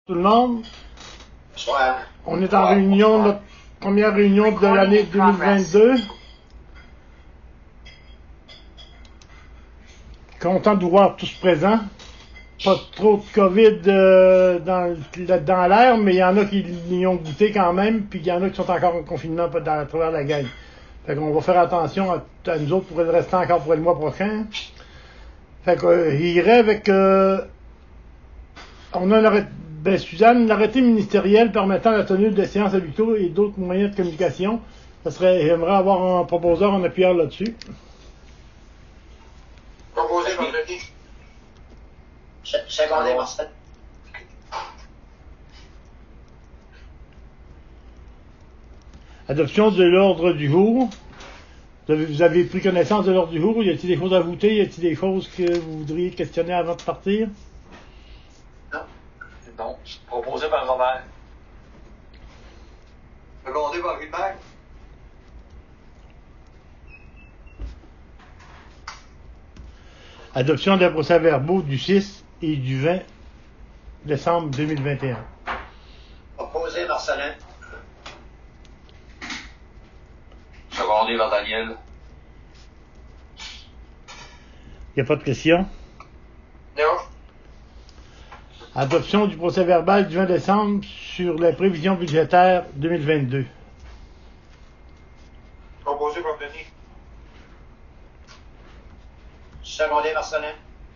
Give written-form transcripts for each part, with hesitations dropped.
Tout le monde, Bonsoir. on est en réunion, notre première réunion de l'année 2022. Content de voir tous présents. Pas trop de COVID dans l'air, mais il y en a qui y ont goûté quand même, puis il y en a qui sont encore en confinement à travers la gang. Fait qu'on va faire attention à nous autres pour rester encore pour le mois prochain. Fait qu'il irait avec... on a Suzanne, l'arrêté ministériel permettant la tenue de séances à huis clos et d'autres moyens de communication. J'aimerais avoir un proposeur en appuyant là-dessus. Proposé vendredi. Secondé, Marcel. Adoption de l'ordre du jour. Vous avez pris connaissance de l'ordre du jour? Y a-t-il des choses à voter? Y a-t-il des choses que vous voudriez questionner avant de partir? Non. Proposé par Robert. Secondé par Gilbert. Adoption des procès-verbaux du 6 et du 20 décembre 2021. Proposé Marcelin. Secondé par Daniel. Il n'y a pas de questions? Non. Adoption du procès-verbal du 20 décembre sur les prévisions budgétaires 2022. Proposé par Denis. Secondé Marcelin.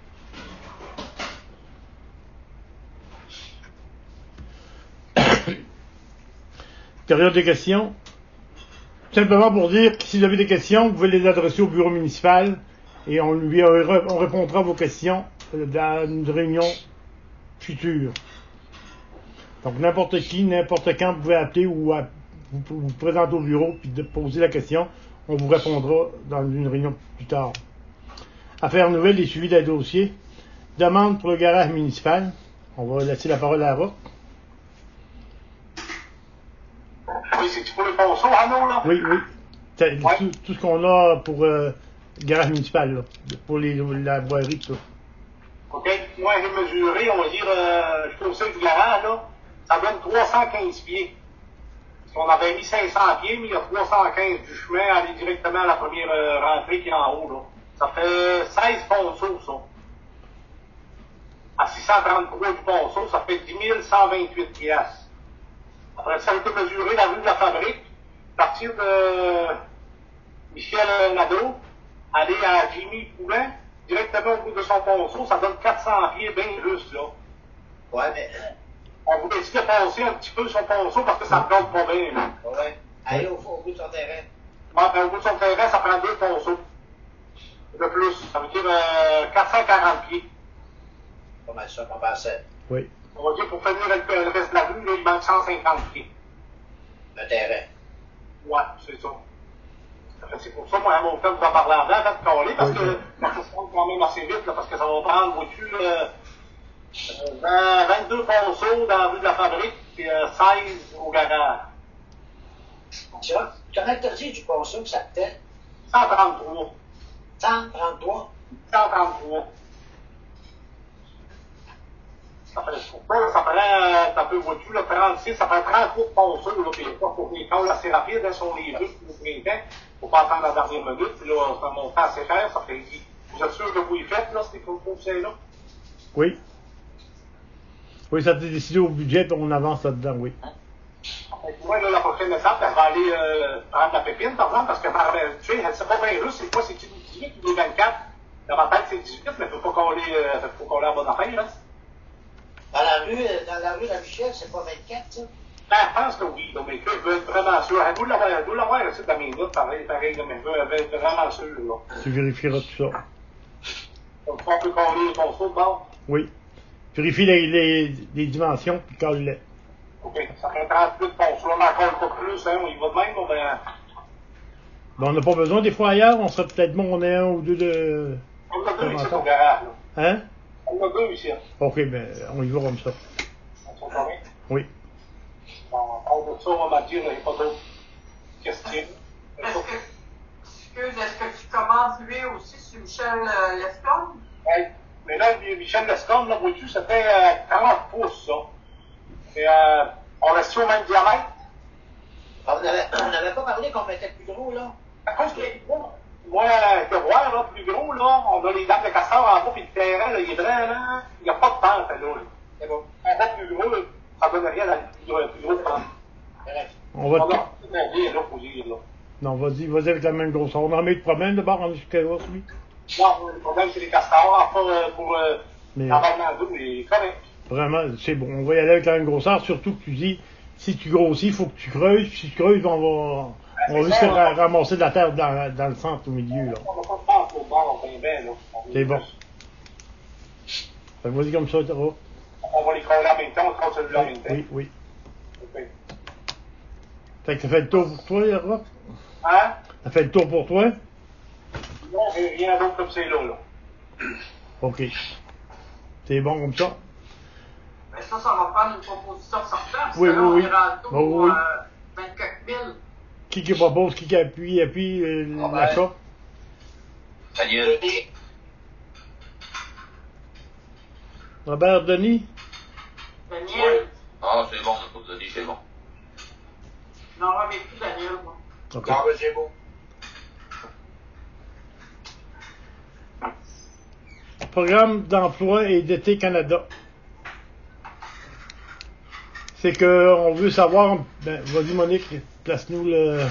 Période de questions. Simplement pour dire que si vous avez des questions, vous pouvez les adresser au bureau municipal et on répondra à vos questions dans une réunion future. Donc n'importe qui, n'importe quand, vous pouvez appeler ou vous présenter au bureau puis de poser la question. On vous répondra dans une réunion plus tard. Affaires nouvelles et suivi des dossiers. Demande pour le garage municipal. On va laisser la parole à Rock. Oui, c'est pour les ponceaux, Arnaud, là? Oui. Tout ce qu'on a pour le garage municipal, là, pour la boiserie, tout ça. OK. Moi, j'ai mesuré, on va dire, jusqu'au seuil du garage, là, ça donne 315 pieds. On avait mis 500 pieds, mais il y a 315 du chemin à aller directement à la première rentrée qui est en haut, là. Ça fait 16 ponceaux, ça. À 633 du ponceau, ça fait 10 128 piastres. Après ça a été mesuré la rue de la Fabrique, à partir de Michel Nadeau, aller à Jimmy Poulin, directement au bout de son ponceau, ça donne 400 pieds bien juste, là. Ouais, mais. On voulait essayer de passer un petit peu son ponceau parce que ça ne plante pas bien, là. Ouais. Aller au bout de son terrain. Ouais, ben, au bout de son terrain, ça prend 2 ponceaux. De plus, ça veut dire 440 pieds. Pas mal ça, on passe. Oui. On va dire pour finir le reste de la rue, là, il manque 150 pieds. Le terrain. Ouais, c'est ça. C'est pour ça, moi, à mon père, je vais parler en avant de caler, parce que ça se rend quand même assez vite, là, parce que ça va prendre, vois-tu, 22 ponceaux dans la rue de la Fabrique, puis 16 au garage. Tu vois, comment t'as dit du ponceau que ça coûtait? 133. 133. 133. Ça ferait, un peu, vois-tu, là, 36, ça fait 33 ponceaux, là, puis pour les calls assez rapides, hein, sont les rues pour le printemps, faut pas attendre la dernière minute, puis là, c'est un montant assez cher, ça fait, vous êtes sûr que vous y faites, là, ces conseils-là? Oui. Oui, ça a été décidé au budget, puis on avance là-dedans, oui. Moi, là, la prochaine étape, elle va aller prendre la pépine, par exemple, parce que, tu sais, elle sait pas bien juste, c'est quoi, c'est 18 ou 24. Dans ma tête, c'est 18, mais il faut pas coller en bonne affaire, hein. Dans la rue de la Michel, c'est pas 24, ça? Ben, je pense que oui, donc, mais je veux être vraiment sûr. Elle doit l'avoir aussi dans mes notes, pareil, là, mais je veux être vraiment sûr, là. Tu vérifieras tout ça. Donc, on peut coller ton saut de bord. Oui. Vérifie les dimensions, puis colle-les. OK, ça fait 38 ponceaux. Là, on en colle pas plus, hein, on y va de même, ben... Ben, on n'a pas besoin des fois ailleurs, on serait peut-être bon, on est un ou deux de... On a 2 ici au garage, là. Hein? On a 2 ici. Ok, ben, on y va comme ça. On s'en va bien? Oui. Bon, on de ça, on va dire, il n'y a pas d'autres questions. Est-ce que tu commandes lui aussi sur Michel Lescombe? Ouais. Mais là, Michel Lescombe, là, vois-tu, ça fait 40 pouces, ça. au même diamètre. On n'avait pas parlé qu'on mettait plus gros, là. À cause que, moi, que voir, là, plus gros, là, on a les dents de castor en bas, puis le terrain, là, il est blanc, là. Il n'y a pas de pente, là. C'est bon. Un peu plus gros, là, ça donne rien à plus gros pente. Correct. On va On te... a tout bien, là, faut dire, là. Non, vas-y avec la même grosseur. On en met de problème de bord en jusqu'à là, celui. Non, le problème, c'est les castors, enfin, pour Mais l'environnement d'eau, mais correct. vraiment, c'est bon. On va y aller avec la même grosseur, surtout que tu dis, si tu grossis, il faut que tu creuses. Puis si tu creuses, on va juste ramasser de la terre dans le centre, au milieu, là. On n'a pas de pente au bord, bien, là. C'est bon. Fait que vas-y comme ça, tu vois. On va les creuser en même temps, on creuse celui-là en même temps. Oui, oui. Ok. Fait que ça fait le tour pour toi, Rock? Hein? Ça fait le tour pour toi? Non, j'ai rien d'autre comme c'est là. OK. C'est bon comme ça? Mais ça va prendre une proposition sortante. Parce Oui, que là, oui, on oui. est rendu Oh, au oui. 24 000. Qui propose, qui appuie l'achat? Daniel. Robert Denis? Daniel. Ah, c'est bon, on t'a dit, c'est bon. Non, mais plus Daniel, moi. OK. Non, mais c'est beau. Programme d'emploi et d'été Canada. C'est que on veut savoir. Ben, vas-y Monique, place-nous le.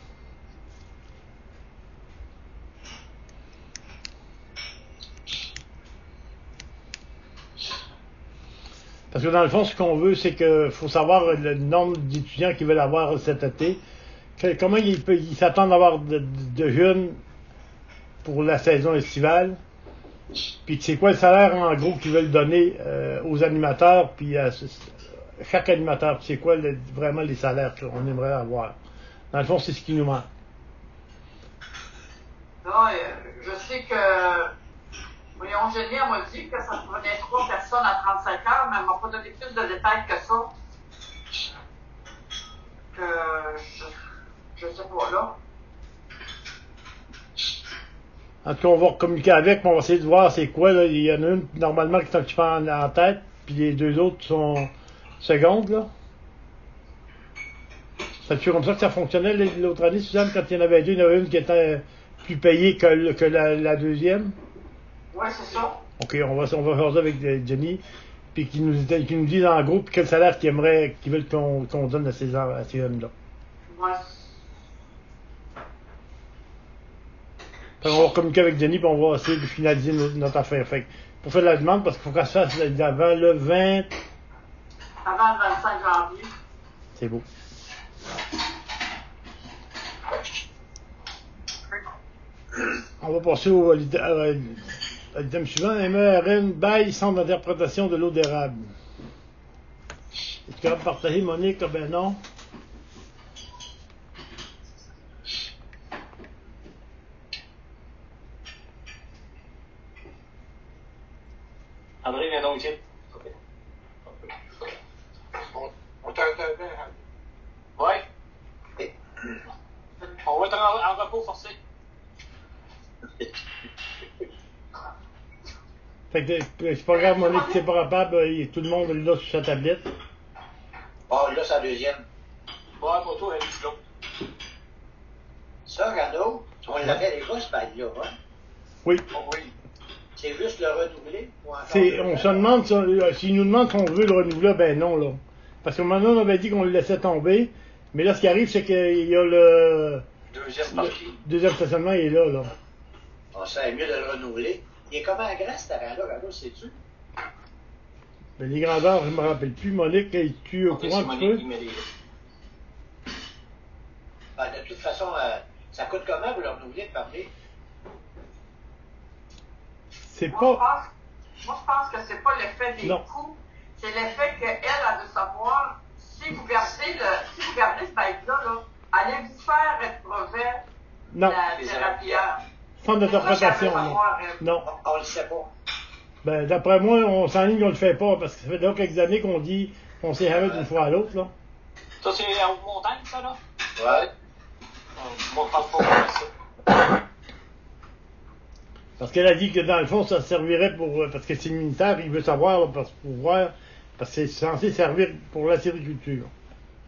Parce que dans le fond, ce qu'on veut, c'est que faut savoir le nombre d'étudiants qui veulent avoir cet été. Comment ils s'attendent à avoir de jeunes pour la saison estivale. Puis c'est quoi le salaire en gros qu'ils veulent donner aux animateurs, puis à chaque animateur, c'est quoi vraiment les salaires qu'on aimerait avoir. Dans le fond, c'est ce qui nous manque. Là, je sais que Voyons, Jenny, elle m'a dit que ça prenait 3 personnes à 35 heures, mais elle m'a pas donné plus de détails que ça. Que je sais pas, là. En tout cas, on va communiquer avec, puis on va essayer de voir c'est quoi. Là. Il y en a une, normalement, qui est occupée en tête, puis les deux autres sont secondes, là. C'est comme ça que ça fonctionnait l'autre année, Suzanne, quand il y en avait deux, il y en avait une qui était plus payée que la deuxième? Oui, c'est ça. OK, on va faire ça avec Jenny, puis qui nous disent en groupe quel salaire qu'ils veulent qu'on donne à ces hommes-là. Ouais. On va communiquer avec Jenny, puis on va essayer de finaliser notre affaire. Fait que, pour faire la demande, parce qu'il faut qu'elle se fasse avant le 20... Avant le 25 janvier. C'est beau. On va passer au item suivant. MRN bail centre d'interprétation de l'eau d'érable. Est-ce que tu peux partager, Monique? Ah ben non. André, viens donc ici. On t'entend bien. Ouais. On va être en repos forcé. Fait que c'est pas grave, Monique, c'est pas capable, tout le monde est là sur sa tablette. Bon, là, c'est la deuxième. Ouais, pour toi, elle est l'autre. Ça, Renaud, on l'avait déjà, ce bail-là, hein? Oui. Oh, oui. C'est juste le renouveler? Ou encore On se demande, s'ils nous demandent si on veut le renouveler, ben non, là. Parce que maintenant, on avait dit qu'on le laissait tomber, mais là, ce qui arrive, c'est qu'il y a le Deuxième partie. deuxième stationnement, il est là. On serait mieux de le renouveler. Il est comment à Grasse, cet avant-là, Renaud, sais-tu? Ben, les grandeurs, je me rappelle plus. Monique, es-tu au Ok, courant c'est un petit Monique peu? qui met les... Ben, de toute façon, ça coûte comment vous le renouveler de parler? C'est Moi, pas... je pense que c'est pas l'effet des Non. coûts, c'est l'effet qu'elle a de savoir si vous gardez ce bike-là, là, allez-vous faire éprouver Non. la thérapière? Centre d'interprétation, non. Non. On le sait pas. Ben, d'après moi, on s'enligne qu'on le fait pas, parce que ça fait déjà quelques années qu'on dit qu'on s'est jamais d'une fois à l'autre, là. Ça, c'est en haute montagne, ça, là? Ouais. Moi, je pense pas qu'on fait ça. Parce qu'elle a dit que dans le fond, ça servirait pour... Parce que c'est le militaire, il veut savoir, là, pour voir... Parce que c'est censé servir pour la sériculture.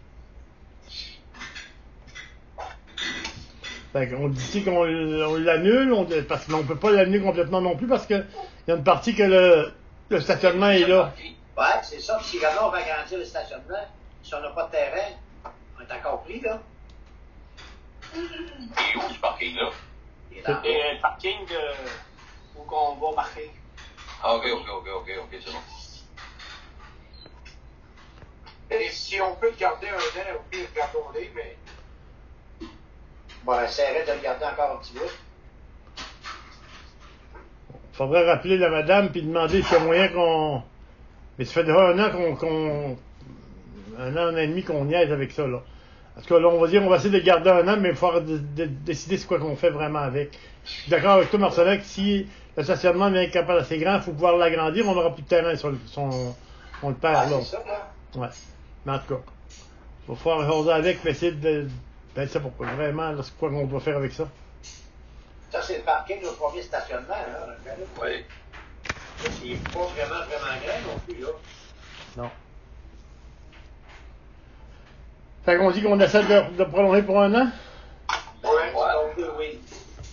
Fait qu'on dit ici qu'on l'annule, parce qu'on peut pas l'annuler complètement non plus parce que il y a une partie que le stationnement est là. Ouais, c'est ça. Puis si jamais on va agrandir le stationnement, si on n'a pas de terrain, on est encore pris, là. Il est où ce parking-là? Il est dans Et le parking où on va marquer. Ah, ok, c'est bon. Et si on peut le garder un an, au pire, gardons-le, mais. Bon, on essaierait de le garder encore un petit bout. Faudrait rappeler la madame puis demander s'il y a moyen qu'on. Mais ça fait déjà un an un an et demi qu'on niaise avec ça, là. Parce que là, on va dire, on va essayer de garder un an, mais il faut décider c'est quoi qu'on fait vraiment avec. Je suis d'accord avec toi, Marcelin, que si le stationnement devient capable assez grand, il faut pouvoir l'agrandir, on n'aura plus de terrain sur on le perd, Ah, là. c'est ça, là. Ouais. Mais en tout cas, il va falloir jaser avec, mais essayer de. Ben, ça pourquoi vraiment, là, c'est quoi qu'on doit faire avec ça. Ça, c'est le parking, le premier stationnement, là. Oui. Il n'est pas vraiment grand non plus, là. Non. Fait qu'on dit qu'on essaie de prolonger pour un an? Ouais, donc, oui.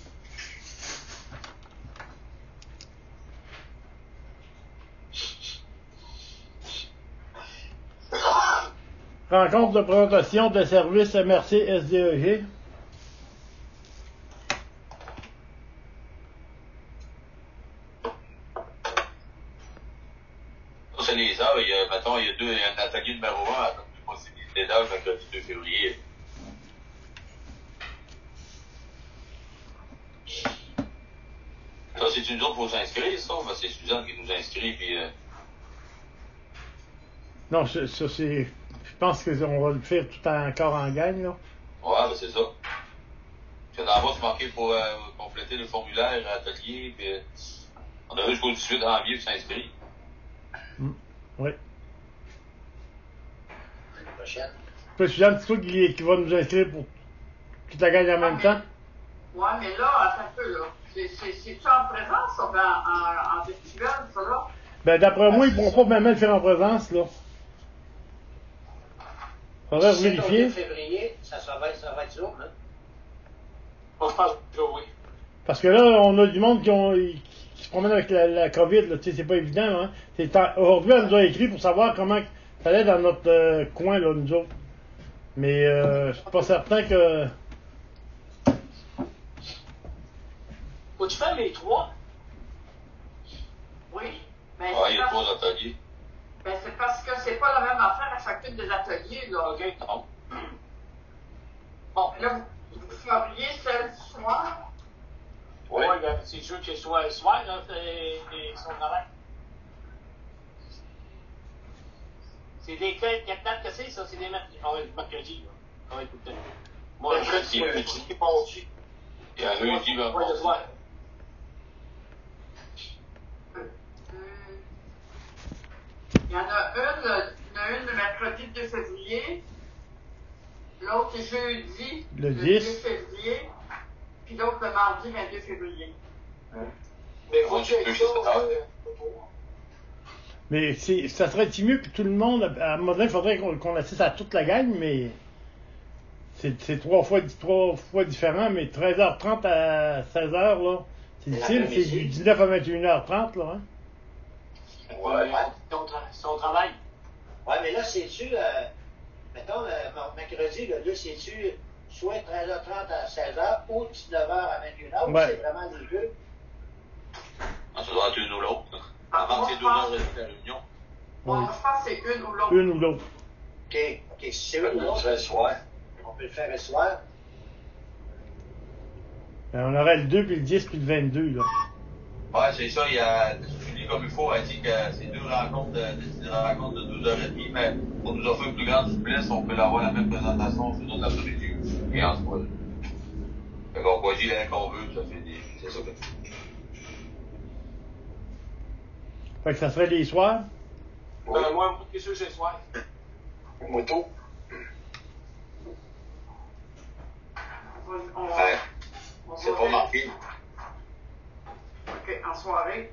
Rencontre de présentation de services MRC SDEG. Ça, c'est les heures. Mettons, il y a un atelier numéro 1 à une possibilité d'heure le mercredi 2 février. Ça, c'est nous autres pour s'inscrire, ça? Ben, c'est Suzanne qui nous inscrit, puis... Non, ça c'est. Je pense qu'on va le faire tout encore en gagne, là. Ouais, ben c'est ça. Puis d'en bas, c'est marqué pour compléter le formulaire à atelier, puis on a jusqu'au 18 janvier pour s'inscrire. Oui. L'année prochaine. Puis Suzanne, c'est toi qui va nous inscrire pour toute la gagne en même temps? Ouais, mais là, attends un peu, là. C'est-tu en présence, ça, en virtuel, ça, là? Ben, d'après moi, ils ne pourront pas même le faire en présence, là. Faudrait Si c'est vérifier. au 2 février, ça va être Zoom, hein? On se passe que oui. Parce que là, on a du monde qui se promène avec la COVID, là. Tu sais, c'est pas évident, hein. Aujourd'hui, elle nous a écrit pour savoir comment ça allait dans notre coin, là, nous autres. Mais je suis pas certain que. Faut-tu faire les trois? Oui. Mais Ouais, il y a 3 ateliers. ben, c'est parce que c'est pas la même affaire à chacune des ateliers, là. OK. Non. Bon, Là, vous feriez celle du soir? Oui. ouais, ben, c'est sûr que soit le soir, là, c'est son horaire. C'est des quelle date que c'est, ça? C'est des mercredis, là. Ah ouais, tout le temps. Moi, Mercredi, je pas au-dessus. Il y a un lundi, ben, Ouais, le soir. Il y en a une le mercredi 2 février, l'autre jeudi Le 2 10. février, puis l'autre le mardi 22 février. Mais faut-tu être Juste sûr? ça. Mais ça serait mieux que tout le monde. À un moment donné, il faudrait qu'on assiste à toute la gagne, mais. C'est trois fois différent, mais 13h30 à 16h, là. C'est difficile, c'est du 19 à 21h30, là, hein. Ouais. Son travail. Ouais, mais là, c'est-tu, mettons, mercredi, là, c'est-tu soit 13h30 à 16h ou 19h à 21h, Ouais. c'est vraiment les deux? Ah, ça doit être une ou l'autre. Avant que c'est 2 heures de la réunion. Bon, Oui. je pense que c'est une ou l'autre. Une ou l'autre. OK, si c'est une ou On l'autre, fait le soir. on peut le faire le soir. On aurait le 2, puis le 10, puis le 22, là. Ouais, c'est ça. Il y a Julie, comme il faut, a dit que c'est des rencontres de 2h30, mais pour nous offrir une plus grande souplesse, on peut avoir la même présentation sur notre après-midi et en soirée. Fait qu'on choisit l'un qu'on veut, ça fait des. C'est ça. Fait que ça serait les soirs. Oui. Moi, qu'est-ce que c'est le soir? Moto. Ouais. C'est pas marqué. OK, en soirée.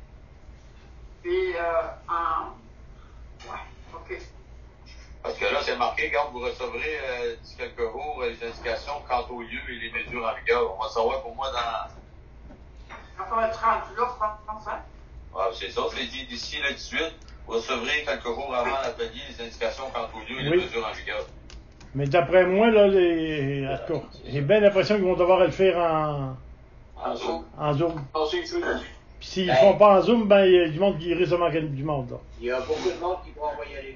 Puis, ouais, OK. Parce que là, c'est marqué, regarde, vous recevrez d'ici quelques jours les indications quant au lieu et les mesures en vigueur. On va savoir pour moi dans... Quand on va être rendu là, je pense, hein? Ah, c'est ça, c'est dit d'ici le 18, vous recevrez quelques jours avant l'atelier les indications quant au lieu et les Oui. mesures en vigueur. Mais d'après moi, là, en tout cas, j'ai bien l'impression qu'ils vont devoir le faire En Zoom. en Zoom. On sait que Puis s'ils ne font pas en Zoom, ben il y a du monde qui risque de manquer du monde, là. Il y a beaucoup de monde qui pourront pas y aller.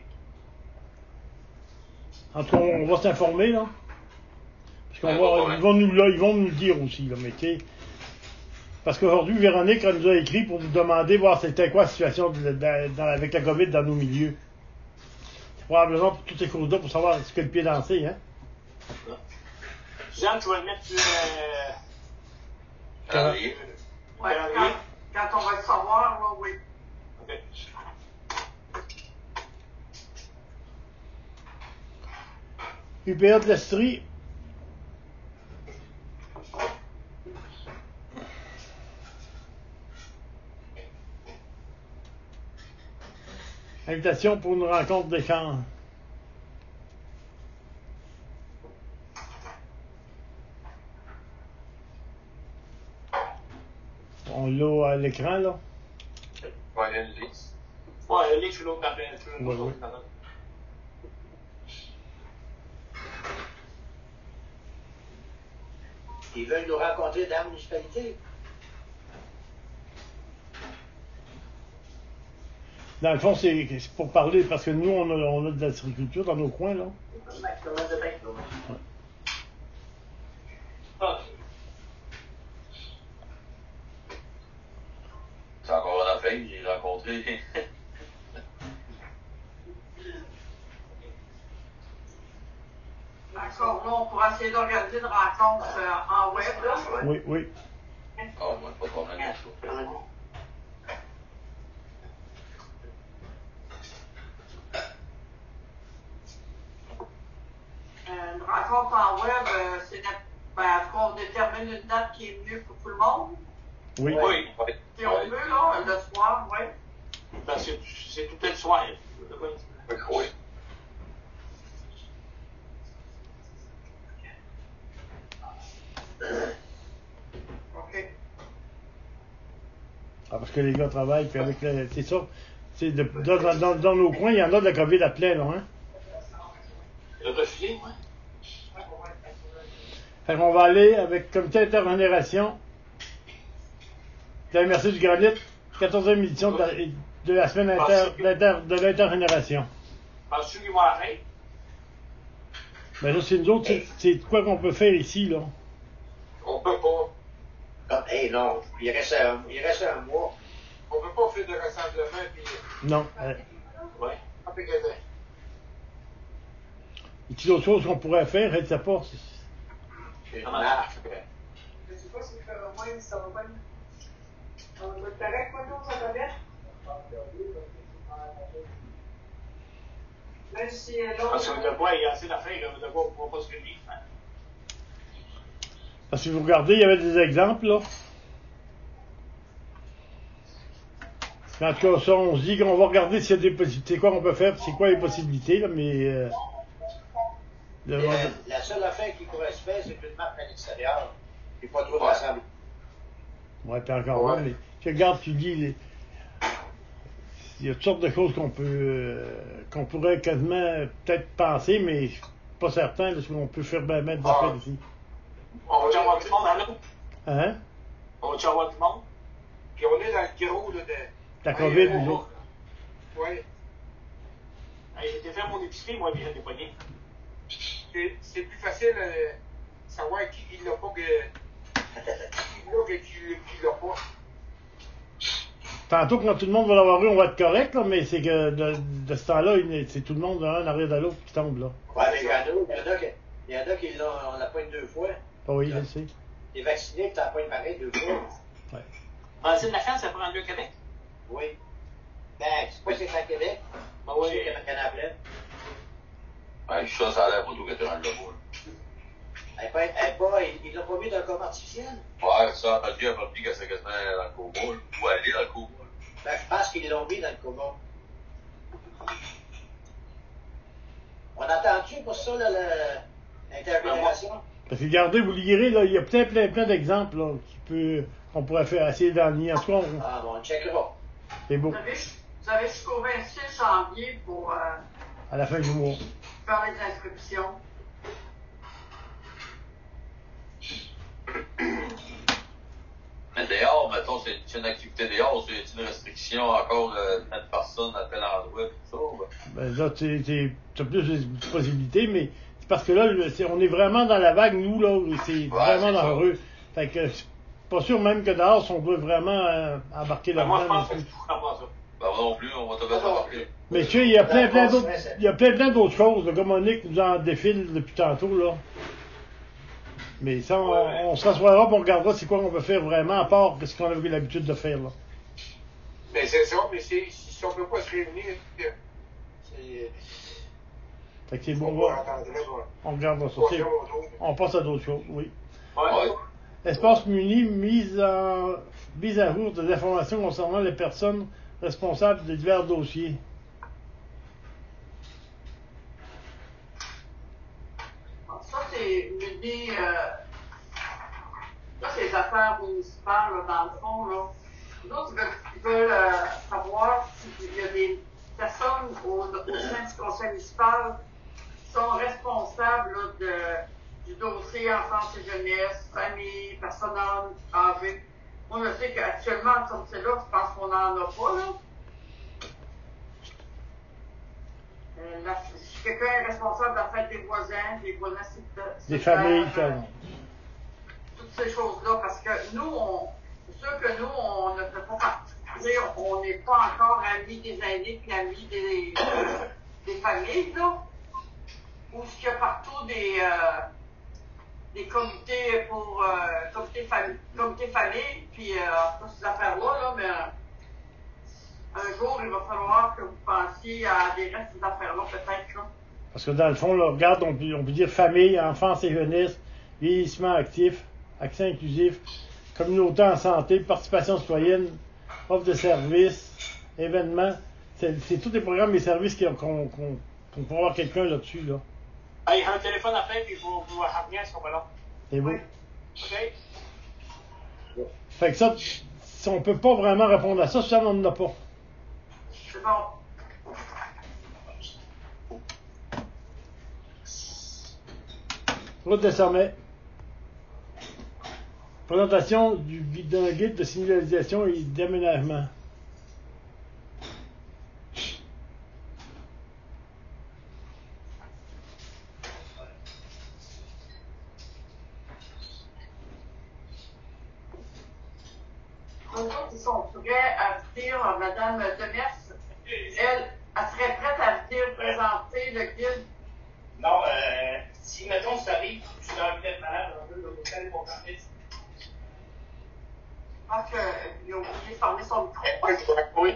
En tout cas, on va s'informer, là. Parce qu'on Ouais, va, ils vont nous le dire aussi, là, mais tu sais. Parce qu'aujourd'hui, Véronique elle nous a écrit pour nous demander voir c'était quoi la situation avec la COVID dans nos milieux. C'est probablement pour toutes ces causes-là pour savoir ce que le pied dansé, hein. Jeanne, tu vas le mettre sur Calendrier. Ouais, calendrier. quand on va le savoir, là, oui. OK. UPA de l'Estrie. Invitation pour une rencontre d'échange. On l'a à l'écran, là. Ouais, il y a une liste. Ouais, lis sur l'autre après. Ouais, ouais. Ils veulent nous rencontrer dans la municipalité. Dans le fond, c'est pour parler, parce que nous, on a de l'agriculture dans nos coins, là. Ah, C'est encore en affaire, j'ai rencontré. D'accord, là, on pourra essayer d'organiser une rencontre en web, là. Oui, oui. Ah, moi, pas de problème avec ça. Une rencontre en web, c'est ben, en tout cas, on détermine une date qui est mieux pour tout le monde. Oui. oui. Si on veut, là, le soir, oui. Ben, c'est tout le soir. Oui. OK. Ah, parce que les gars travaillent, puis avec le. C'est ça. C'est dans nos coins, il y en a de la COVID à plein, là, hein. Le refusé, ouais. Fait qu'on va aller avec comité intergénération de la MRC du Granit, 14e édition de la semaine de l'intergénération. Penses-tu qu'ils vont arrêter? Ben là, c'est nous autres, c'est quoi qu'on peut faire ici, là. On peut pas. Comme, hey, non, il reste un mois. On peut pas faire de rassemblement puis Non. Ouais. appliquer. Et puis l'autre chose qu'on pourrait faire, je ne sais pas. C'est Ça marche. marche. Je sais pas si ça va pas. Ça va être correct, maintenant, ça va bien? Même si Parce que de bois, il y a assez d'affaires, là. De bois, on ne va pas se réunir. Hein. Parce que vous regardez, il y avait des exemples, là. En tout cas, ça, on se dit qu'on va regarder s'il y a des possibilités, quoi on peut faire, c'est quoi les possibilités, là, mais... La seule affaire qui pourrait se faire, c'est une map à l'extérieur. Et pas trop de rassemblement. Ouais, puis encore là, mais tu regardes, tu dis, il y a toutes sortes de choses qu'on pourrait quasiment peut-être penser, mais je suis pas certain, parce qu'on peut faire mettre des affaires ici. On va avoir du monde à l'autre. Hein? On va avoir du monde. Puis on est dans le gros là, de. La COVID, nous autres. Oui. Hey, j'ai été faire mon épicerie, moi, puis j'ai des poignets. C'est plus facile de savoir qui l'a pas que qui l'a pas. Tantôt, quand tout le monde va l'avoir eu, on va être correct, là, mais c'est que de ce temps-là, c'est tout le monde un arrière de l'autre qui tombe, là. Ouais, mais il y en a qui l'ont, on l'a pointe 2 fois. Ah oui, je sais. Les vaccinés, tu t'en pointes pareil 2 fois. Ouais. Francine Lachance, ça prend le Québec. Oui. Ben, c'est pas c'est à Québec. Ben oui. C'est à Canaplet. Ouais, ça a l'air pour tout que tu rentres là-bas. Ils l'ont pas mis dans le coma artificiel. Ouais, ça, Mathieu a pas dit que c'est quasiment dans le coma, ou aller dans le coma. Ben, je pense qu'ils l'ont mis dans le coma. On entend entendu pour ça, là, l'interprétation? Parce que regardez, vous lirez, là, il y a plein d'exemples là, qu'on pourrait faire essayer d'enligner. En tout cas, Ah bon, on checkera. c'est beau. Vous avez jusqu'au 26 janvier pour À la fin du mois. faire les inscriptions. Mais dehors, mettons, c'est une activité dehors, c'est une restriction encore de mettre personne à tel endroit, tout ça. Ouais. Ben là, t'as plus de possibilités, mais c'est parce que là, on est vraiment dans la vague, nous, là, où c'est vraiment c'est ça. dangereux. Fait que c'est pas sûr même que dehors, si on doit vraiment embarquer Ben, moi, je là-dedans. pense que je ne ferai pas ça. Ben, moi non plus, on va te mettre embarquer. Messieurs, il y a plein d'autres choses. Le gars Monique nous en défile depuis tantôt, là. Mais ça, on se rassoira et on regardera c'est quoi qu'on peut faire vraiment, à part ce qu'on avait l'habitude de faire, là. Mais c'est ça, mais si on ne peut pas se réunir, c'est. Fait que c'est On bon, va attendre, on regardera ça. On passe à d'autres choses, oui. Ouais. Espace Muni, mise à jour des informations concernant les personnes responsables de divers dossiers. Ça, c'est muni, ça, c'est les affaires municipales, là, dans le fond, là. Les autres, ils veulent savoir s'il y a des personnes au sein du conseil municipal qui sont responsables là, du dossier enfance et jeunesse, famille, personnes âgées. Moi, je sais qu'actuellement, comme c'est là, je pense qu'on n'en a pas, là. Si quelqu'un est responsable de la fête des voisins, c'est Des familles, toutes ces choses-là, parce que nous, c'est sûr que nous, on ne fait pas partie, on n'est pas encore amis des aînés puis amis des familles, là, où il y a partout des comités pour comité famille, puis toutes ces affaires-là, là, mais un jour, il va falloir que vous pensiez à des restes de ces affaires-là, peut-être, là. Parce que dans le fond, là, regarde, on peut dire famille, enfance et jeunesse, vieillissement actif, accès inclusif, communauté en santé, participation citoyenne, offre de services, événements. C'est tous les programmes et services qu'on peut avoir quelqu'un là-dessus, là. Ah, il y a un téléphone après, puis vous revenez à ce moment-là. C'est beau. OK? Fait que ça, si on peut pas vraiment répondre à ça, ça, on n'en a pas. C'est bon. Route de sommet. Présentation d'un guide de signalisation et d'aménagement. Ils sont prêts à venir, Mme Demers, elle serait prête à venir présenter le guide. Non, si, mettons, ça arrive, je suis dans le tête malade, un peu, l'hôtel pour parler. Je pense qu'il a oublié de fermer son micro. Oui.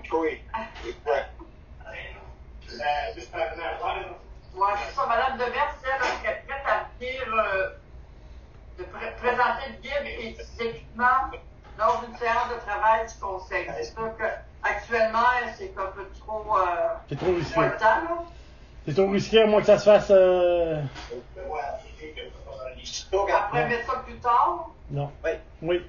Juste par exemple, Oui, c'est ça. Mme Demers, elle serait prête à venir présenter le guide et ses équipements lors d'une séance de travail du conseil. C'est sûr qu'actuellement, c'est un peu trop. C'est trop risqué. Moins de temps, là. C'est trop risqué, à moins que ça se fasse. Après, mettre ça plus tard. Non. Oui. Oui.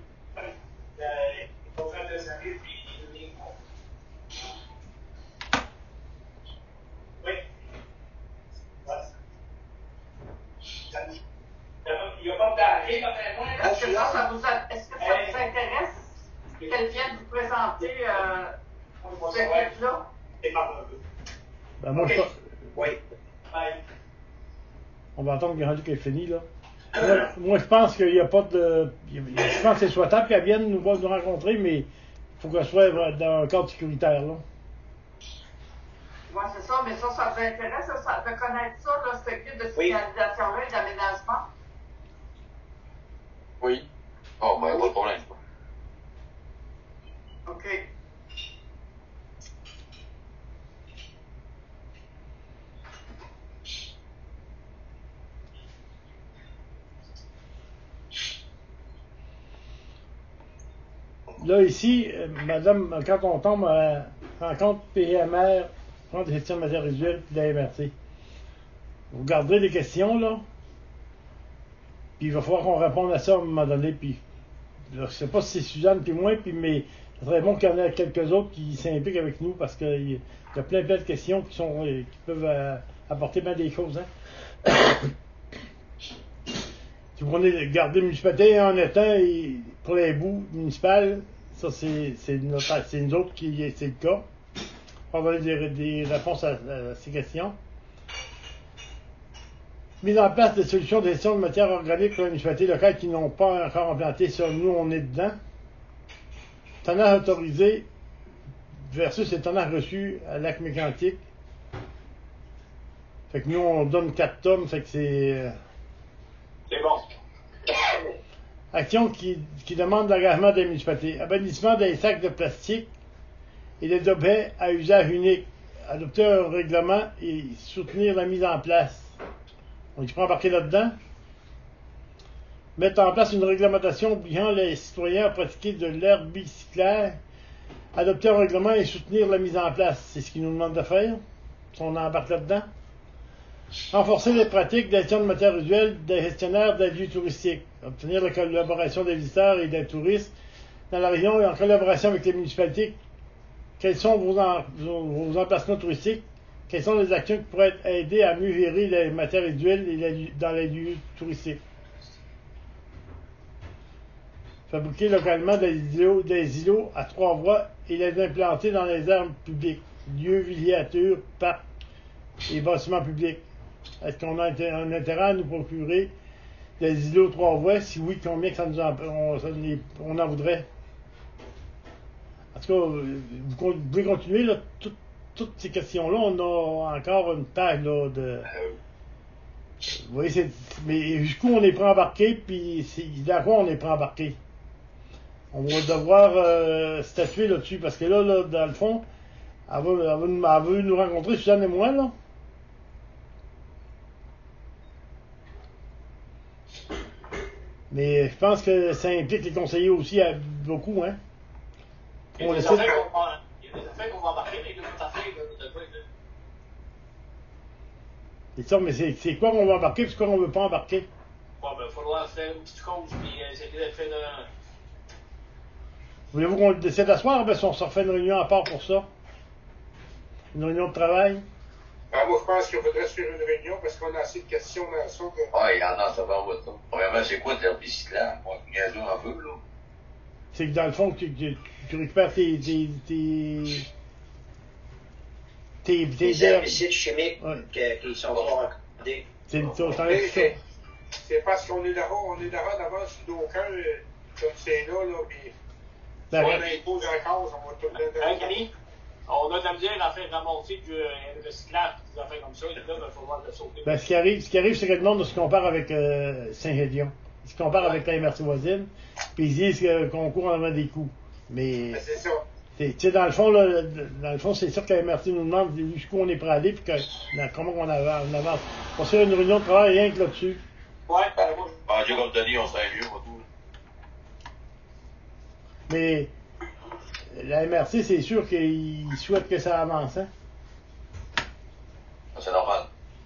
Il n'y a pas d'arrêt, Est-ce que ça vous intéresse qu'elle vienne vous présenter ce guide-là? Ben, moi, Oui. on va attendre qu'elle est finie, là. Moi, je pense qu'il n'y a pas de. Je pense que c'est souhaitable qu'elle vienne nous rencontrer, mais il faut qu'elle soit dans un cadre sécuritaire, là. Oui, c'est ça, mais ça vous intéresse de connaître ça, là, ce guide de signalisation-là et d'aménagement? Oui. Oh, ben, pas de problème. OK. Là, ici, madame, quand on tombe à rencontre PMR, rencontre des gestion de matières résiduelles, puis la MRC. vous garderez des questions, là. Puis il va falloir qu'on réponde à ça à un moment donné. Puis, là, je sais pas si c'est Suzanne puis moi, mais ce serait bon qu'il y en ait quelques autres qui s'impliquent avec nous parce qu'il y a plein de questions qui peuvent apporter bien des choses. Hein? Si vous prenez garder la municipalité en étant pour les bouts municipales, ça c'est nous autres qui c'est le cas. On va donner des réponses à ces questions. Mise en place de solutions de gestion de matières organiques pour les municipalités locales qui n'ont pas encore implanté ça. Nous, on est dedans. Tonnage autorisé versus les tonnages reçus à lac mécantique. Fait que nous, on donne 4 tonnes, fait que c'est... C'est bon. Action qui demande l'engagement des municipalités. Abannissement des sacs de plastique et des objets à usage unique. Adopter un règlement et soutenir la mise en place. On y prend embarquer là-dedans. Mettre en place une réglementation obligeant les citoyens à pratiquer de l'herbicyclaire. Adopter un règlement et soutenir la mise en place. C'est ce qu'ils nous demandent de faire. Si on embarque là-dedans. Renforcer les pratiques de gestion de matières usuelles des gestionnaires des lieux touristiques. Obtenir la collaboration des visiteurs et des touristes dans la région et en collaboration avec les municipalités. Quels sont vos emplacements touristiques? Quelles sont les actions qui pourraient aider à mieux gérer les matières usuelles dans les lieux touristiques? Fabriquer localement des îlots à 3 voies et les implanter dans les aires publiques, lieux, villégiatures, parcs et bâtiments publics. Est-ce qu'on a un intérêt à nous procurer des îlots 3 voies? Si oui, combien que on en voudrait? En tout cas, vous pouvez continuer, là, toutes ces questions-là, on a encore une page là, de... Vous voyez, mais jusqu'où on est prêt à embarquer, puis dans quoi on est prêt à embarquer? On va devoir statuer là-dessus, parce que là, dans le fond, elle veut nous rencontrer, Suzanne et moi, là. Mais je pense que ça implique les conseillers aussi beaucoup, hein. Il y a des affaires qu'on va embarquer, mais il y a d'autres affaires de quoi. C'est ça, mais c'est quoi qu'on va embarquer, puis quoi qu'on veut pas embarquer? Bon, ben, il va falloir faire une petite cause, puis essayer de faire de... Voulez-vous qu'on le décide à soir? Ben, si on se refait une réunion à part pour ça. Une réunion de travail. Ah, moi, je pense qu'il faudrait se faire une réunion parce qu'on a assez de questions dans ça. Ouais, il y en a, ça va en votre temps. Premièrement, c'est quoi de l'herbicyclaire? On va gagner un peu, là. C'est que dans le fond, tu récupères tes Les herbicides chimiques ouais. qui sont pas recommandés. C'est ça. C'est parce qu'on est là d'avance sur d'aucun, comme c'est là, puis si Ben, on impose un cause, on va tout le Hein, Camille? On a de la misère à faire ramasser du recyclage, des affaires comme ça, et là, il va falloir le sauter. Ben, ce qui arrive, c'est que le monde se compare avec Saint-Gédéon. Ils se comparent avec la MRC voisine, puis ils disent qu'on court en avant des coups. Mais, c'est ça. tu sais, dans le fond, c'est sûr que la MRC nous demande jusqu'où on est prêt à aller, puis comment on avance. On se fait une réunion de travail rien que là-dessus. Ouais, ben, moi, Ah, Dieu comme Denis, on serait mieux, moi, tout. Mais, la MRC, c'est sûr qu'ils souhaitent que ça avance, hein. C'est normal.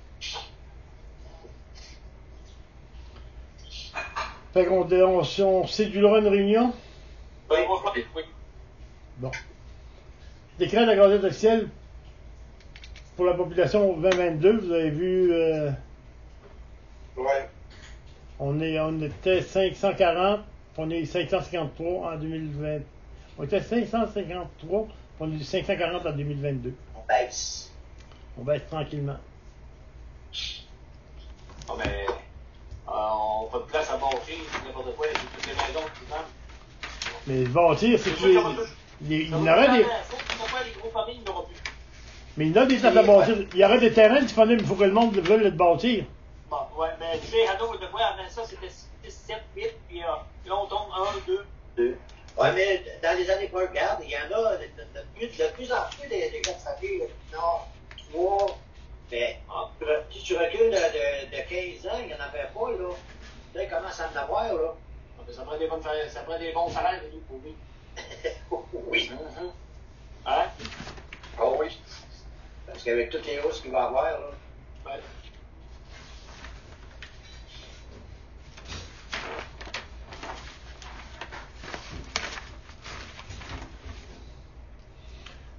Fait qu'on sédulera une réunion. ben, moi, je pense que oui. Bon. Décret de la Gazette officielle pour la population 2022, vous avez vu, Ouais. on était 540, on est 553 en 2020. On était 553, on est 540 en 2022. On baisse. On baisse tranquillement. Ah, mais, on fait de place à bâtir, n'importe quoi, avec toutes les maisons qui vendent. Mais le bâtir, c'est sûr, ça va il y aurait des... Faut qu'ils font pas les gros familles, il n'y aura plus. Mais il y en a des tables à bâtir. Il y aurait des terrains disponibles, il faut que le monde veuille le bâtir. Bon, ouais, mais tu sais, Hanno, de quoi, avant ça, c'était 6, 7, 8, puis là, on tombe 1, 2. Ouais, mais dans les années qu'on regarde, il y en a de plus en plus des gars de famille, Nord, 3, mais si tu recules de 15 ans, il n'y en avait pas, là. Là, il commence à en avoir, là. Ça prend des bons salaires et tout pour lui. Oui. Hein? Oh oui. Parce qu'avec toutes les hausses qu'il va avoir, là. Ouais.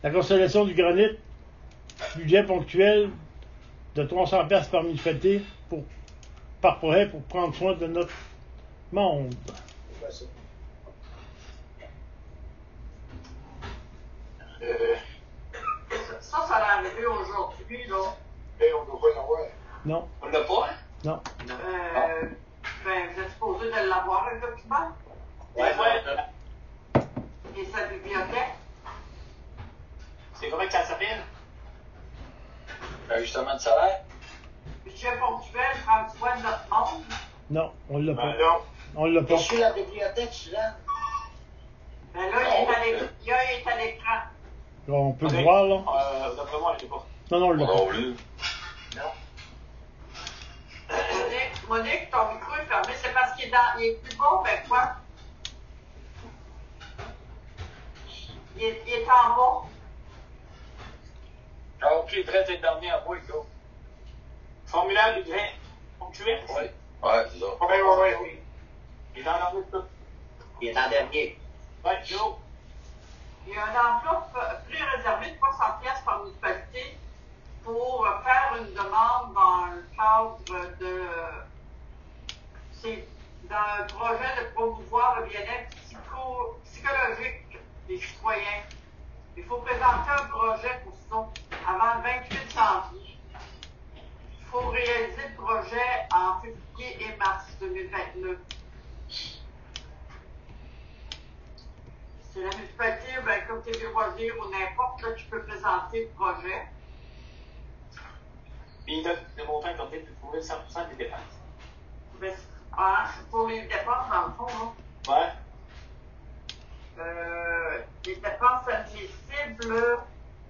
La constellation du granit, budget ponctuel de 300 piastres par municipalité par projet pour prendre soin de notre monde. C'est quoi ça? Ça l'a arrivé aujourd'hui, là. Et on doit pas l'avoir. Non, On l'a pas, hein? non. Ben, vous êtes supposé de l'avoir, le document, Ouais, Ouais. et sa bibliothèque. C'est comment que ça s'appelle? Ajustement de salaire? Budget ponctuel, prendre soin de notre monde. Non, on l'a pas. Non. On l'a pas. Et sur la bibliothèque, celui-là? Ben là, il est à l'écran. On peut Ok. le voir, là. D'après moi, je sais pas. Non, non, on l'a pas. plus. Non. Monique, ton micro est fermé, c'est parce qu'il est plus bon, ben quoi? Il est en bas. Ah, ok, traite est dernier à moi, go. Formulaire budget ponctuel? Oui. Ouais, c'est ça. Oui. Il est en envie de tout. Il est en dernier. Ouais, go. Il y a un emploi pré-réservé de 300 pièces par municipalité pour faire une demande dans le cadre de... C'est dans un projet de promouvoir le bien-être psychologique des citoyens. Il faut présenter un projet pour ça avant le 28 janvier. Il faut réaliser le projet en février et mars 2029. C'est la municipalité, ben, comme tu veux loisir ou n'importe, là, tu peux présenter le projet. Puis il donne le montant qu'on peut trouver 100% des dépenses. Ben, pour les dépenses, dans le fond, Ouais. les dépenses admissibles,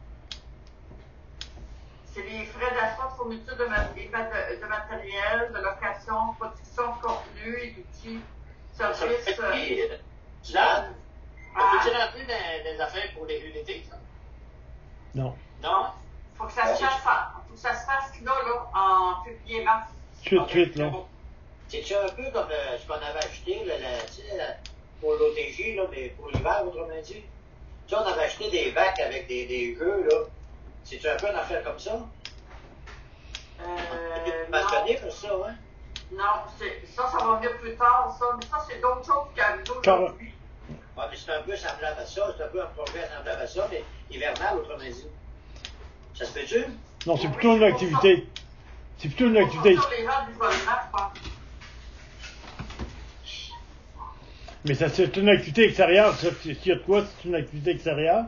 c'est les frais d'achat de fourniture de matériel, de location, production de contenu et d'outils, services. Tu l'as? Ah. Peux-tu rentrer dans des affaires pour les rues d'été, ça? Non. Non? Faut que ça se fasse là, en février-mars. Tout de suite, là. C'est-tu un peu comme ce qu'on avait acheté tu sais, pour l'OTJ, là, mais pour l'hiver, autrement dit? Tu sais, on avait acheté des bacs avec des jeux, là. C'est-tu un peu une affaire comme ça? Tu m'as Non. donné pour ça, hein? Non, ça va venir plus tard, ça. Mais ça, c'est d'autres choses qui arrivent aujourd'hui. Ouais, mais c'est un peu semblable à ça. C'est un peu un projet semblable à ça, mais hivernal, autrement dit. Ça se fait-tu? Non, c'est plutôt une activité. C'est plutôt une activité. Sur les gens d'isolement, je pense. Mais ça, c'est une activité extérieure. S'il y a de quoi, c'est une activité extérieure.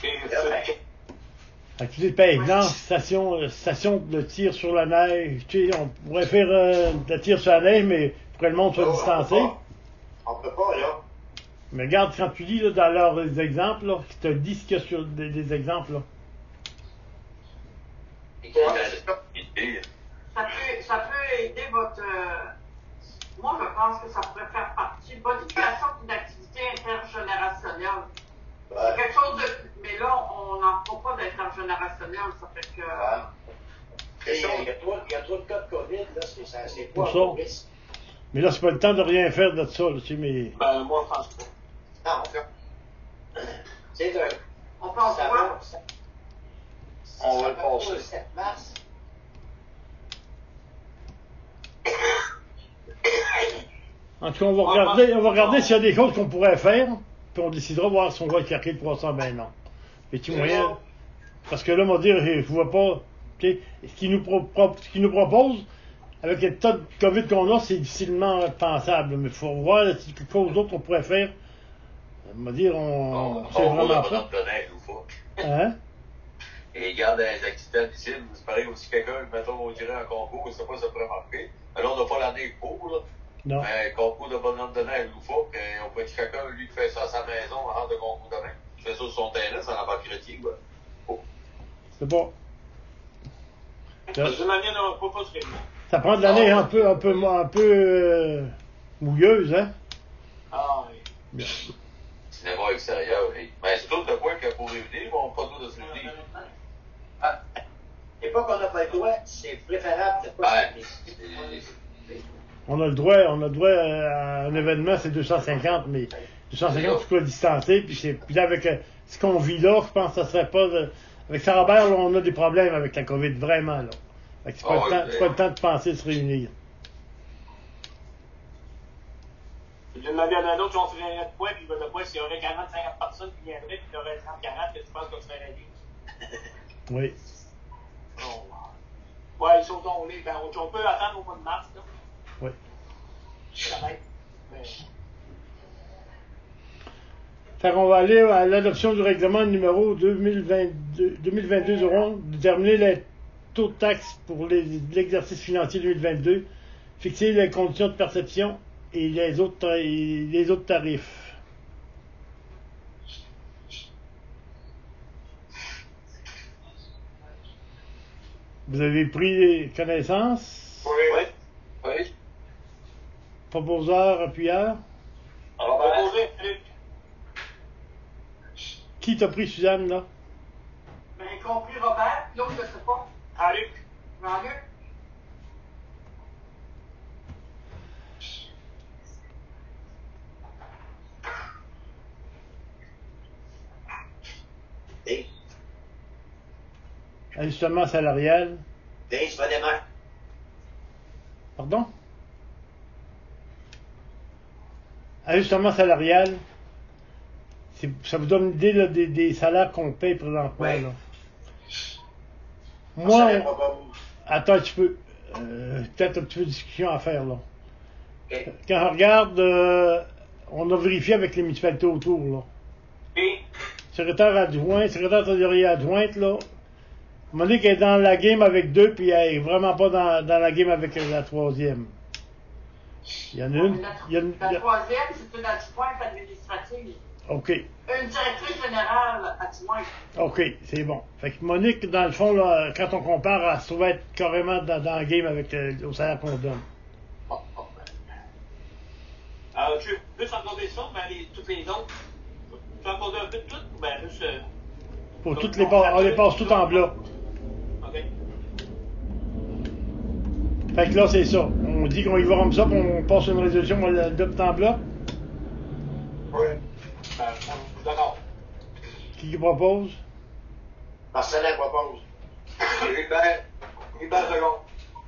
Activité, par exemple, station de tir sur la neige. Tu sais, on pourrait faire de la tir sur la neige, mais pour que le monde soit distancé. On peut pas, là. Mais regarde, quand tu lis là, dans leurs exemples, là, qui te dit ce qu'il y a sur des exemples. Là. Ça peut aider votre... moi, je pense que ça pourrait faire partie. Bonification d'une activité intergénérationnelle. C'est quelque chose de... Mais là, on n'en fera pas d'intergénérationnel, ça fait que... Il y a trop de cas de COVID, là, c'est pas Pour un ça. bon risque. Mais là, c'est pas le temps de rien faire de ça. Là, tu sais, mais... Ben, moi, je pense pas. Non, c'est un... On pense Ça quoi? va, On va le ça passer. le 7 mars. En tout cas, on va regarder s'il y a des choses qu'on pourrait faire, puis on décidera voir si on va écarter le 300 ben non. Petit moyen. Parce que là, on va dire, je vois pas, tu sais, ce qu'ils nous proposent, avec le tas de COVID qu'on a, c'est difficilement pensable. Mais il faut voir si quelque chose d'autre qu'on pourrait faire. On va dire, c'est vraiment ça. Hein? Et garde les activités admissibles, c'est pareil aussi quelqu'un, mettons, on dirait un concours, je sais pas si ça pourrait marquer. Alors, on n'a pas l'année pour, là. Non. Mais concours de bonhomme de neige loufoque, on pourrait dire quelqu'un, lui, qui fait ça à sa maison, en rentre de concours de neige. Il fait ça sur son terrain, ça n'a pas chrétien, quoi. Oh. C'est bon. De manière, on ne peut pas se réunir. Ça prend de l'année un peu mouilleuse, hein? Ah, oui. Bien. Cinéma extérieur, oui. Mais c'est tout le point que pour réunir, on n'a pas le droit de se réunir. C'est pas qu'on n'a pas le droit, c'est préférable de pas Ouais. se On a le droit à un événement, c'est 250, mais 250 soit distancé, puis là, avec ce qu'on vit là, je pense que ça serait pas... avec Sarah Robert, là, on a des problèmes avec la COVID, vraiment, là. Fait que c'est pas le temps de penser de se réunir. J'ai demandé à un autre, si on se réunirait de quoi, puis il va de quoi, s'il y aurait 40-50 personnes qui viendraient, puis il y aurait 30-40, que tu penses qu'on serait réunis? Oui. Ouais, ils sont tombés. Ben, on peut attendre au mois de mars, là. Oui. Ça va être. Mais... Fait qu'on va aller à l'adoption du règlement numéro 2022-01, déterminer les taux de taxes pour l'exercice financier 2022, fixer les conditions de perception et les autres tarifs. Vous avez pris connaissance? Oui. Oui. Proposeur, appuyeur? On va proposer, Luc. Qui t'a pris, Suzanne, là? Ben, y compris Robert, puis l'autre, je sais pas. Ah, Luc. Jean-Luc. Dave, Ajustement salarial. Dave, pas des mains. Pardon? Ajustement salarial. Ça vous donne une idée là, des salaires qu'on paye présentement. Ouais. Là. Ça Moi, n'est pas bon. attends un petit peu. Peut-être un petit peu de discussion à faire là. OK. Quand on regarde, on a vérifié avec les municipalités autour là. Et, Secrétaire adjoint, secrétaire trésorier adjointe là. Monique est dans la game avec 2 puis elle est vraiment pas dans la game avec la troisième. Il y en a une. La troisième, c'est une adjointe administrative. OK. Une directrice générale adjointe. OK, c'est bon. Fait que Monique, dans le fond, là, quand on compare, elle se trouve être carrément dans le game avec au salaire qu'on donne. tu veux s'accorder ça, ben, toutes les autres? Tu veux accorder un peu de tout, ou ben, juste... Pour toutes les on les passe toutes en blanc. OK. Fait que là, c'est ça. On dit qu'on y va comme ça, puis on passe une résolution, on l'adopte en blanc. Oui. Ben, je suis d'accord. Qui propose? Marcelin propose. Hubert second.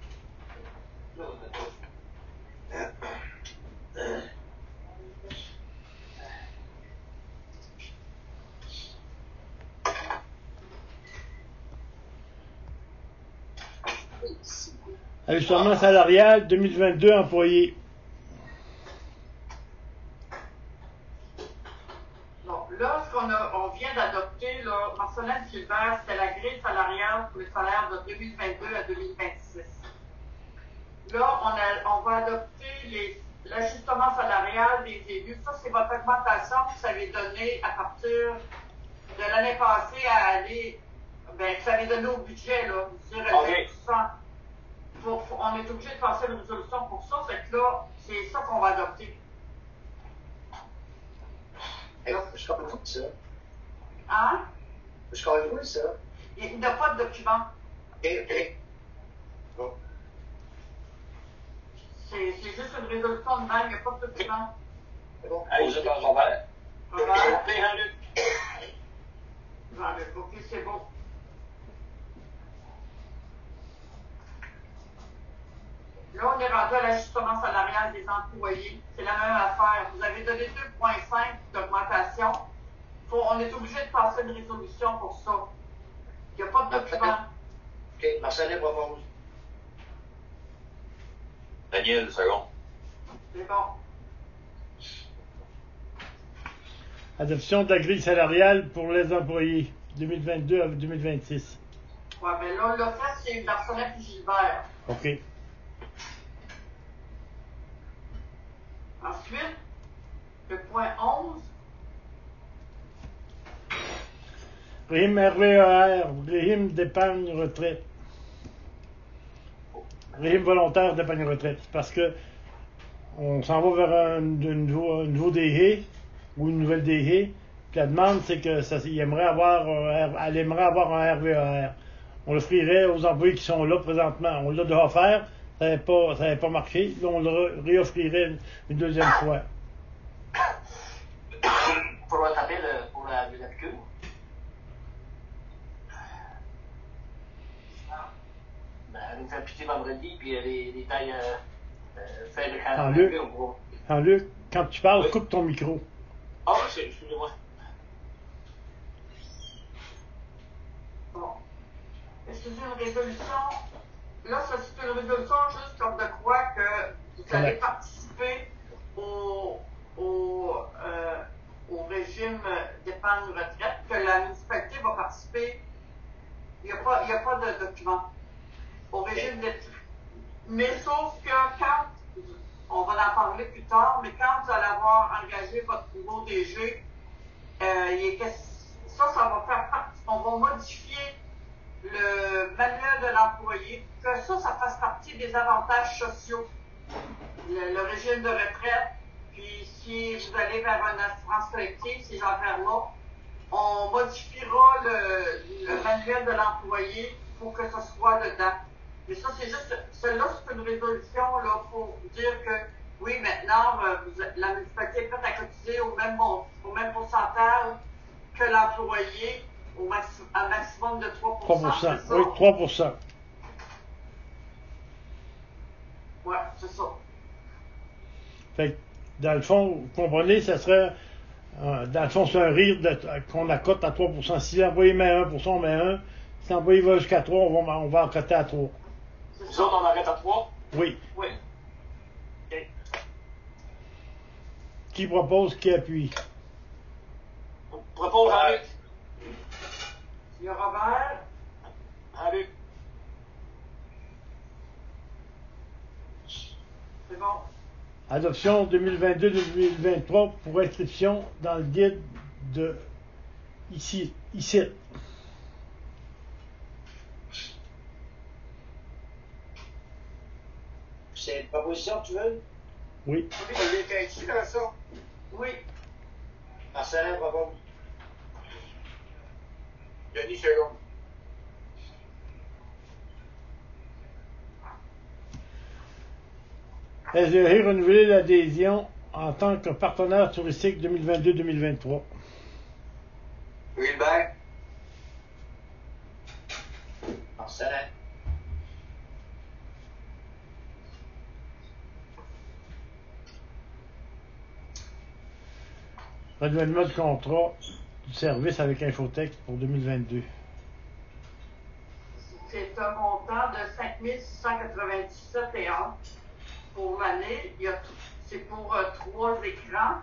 Ajustement salarial 2022 employés. Bon, là, ce on vient d'adopter, là, Marcelin Gilbert, c'était la grille salariale pour les salaires de 2022 à 2026. Là, on va adopter l'ajustement salarial des élus. Ça, c'est votre augmentation que vous avez donnée à partir de l'année passée à aller, ben, que vous avez donné au budget, là, vous direz OK. 20%. On est obligé de passer une résolution pour ça, fait que là, c'est ça qu'on va adopter. Je comprends ça. Hein? Je comprends ça. Il n'y a pas de document. OK. Bon. C'est juste une résolution de même, il n'y a pas de document. C'est bon. Posé par Robert. Robert, Plein Jean-Luc. Jean-Luc, ok, c'est bon. Là, on est rendu à l'ajustement salarial des employés. C'est la même affaire. Vous avez donné 2,5 d'augmentation. On est obligé de passer une résolution pour ça. Il n'y a pas de document. OK. Marcelin propose. Daniel second. C'est bon. Adoption de la grille salariale pour les employés 2022 à 2026. Ouais, ben là, on l'a fait, c'est Marcelin puis Gilbert. OK. Ensuite, le point 11, Régime RVER, régime d'épargne retraite. Régime volontaire d'épargne retraite. Parce que on s'en va vers un nouveau DG ou une nouvelle DG. Puis la demande, c'est que elle aimerait avoir un RVER. On l'offrirait aux employés qui sont là présentement. On l'a déjà offert, ça n'avait pas marché. Là, on le réoffrirait une deuxième fois. faudra taper pour la piqûre. Ben, elle nous fait piquer vendredi, puis les tailles faibles En quand Luc, on va. Luc, quand tu parles, Oui. coupe ton micro. Ah, excusez-moi. Bon. Est-ce que c'est une résolution? Là, ça, c'est une résolution juste comme de quoi que vous allez participer au régime d'épargne retraite, que la municipalité va participer. Il n'y a pas de document au régime d'épargne. Mais sauf que quand, on va en parler plus tard, mais quand vous allez avoir engagé votre nouveau DG, ça va faire partie, on va modifier le manuel de l'employé, que ça fasse partie des avantages sociaux, le régime de retraite, puis si vous allez vers une assurance collective, ces affaires-là, on modifiera le manuel de l'employé pour que ce soit dedans. Mais ça, c'est juste, celle-là, c'est une résolution là, pour dire que, oui, maintenant, la municipalité est prête à cotiser au même pourcentage que l'employé, un maximum de 3%. 3%. Oui, 3%. Ouais, c'est ça. Fait que, dans le fond, vous comprenez, ça serait, dans le fond, c'est un rire qu'on accote à 3%. Si l'employé met 1%, on met 1. Si l'employé va jusqu'à 3, on va accoter à 3. Nous autres, on arrête à 3? Oui. Oui. OK. Qui propose, qui appuie? On propose à Luc. Il y a Robert. À Luc. C'est bon. Adoption 2022-2023 pour inscription dans le guide de ici. C'est une proposition que tu veux? Oui. Oui, il est inclus dans ça. Oui. Marcelin propose. Denis, second. SGRI renouveler l'adhésion en tant que partenaire touristique 2022-2023. Wilbert. Marcelin. Renouvellement de contrat du service avec Infotech pour 2022. C'est un montant de 5 697,1 pour l'année. C'est pour 3 écrans.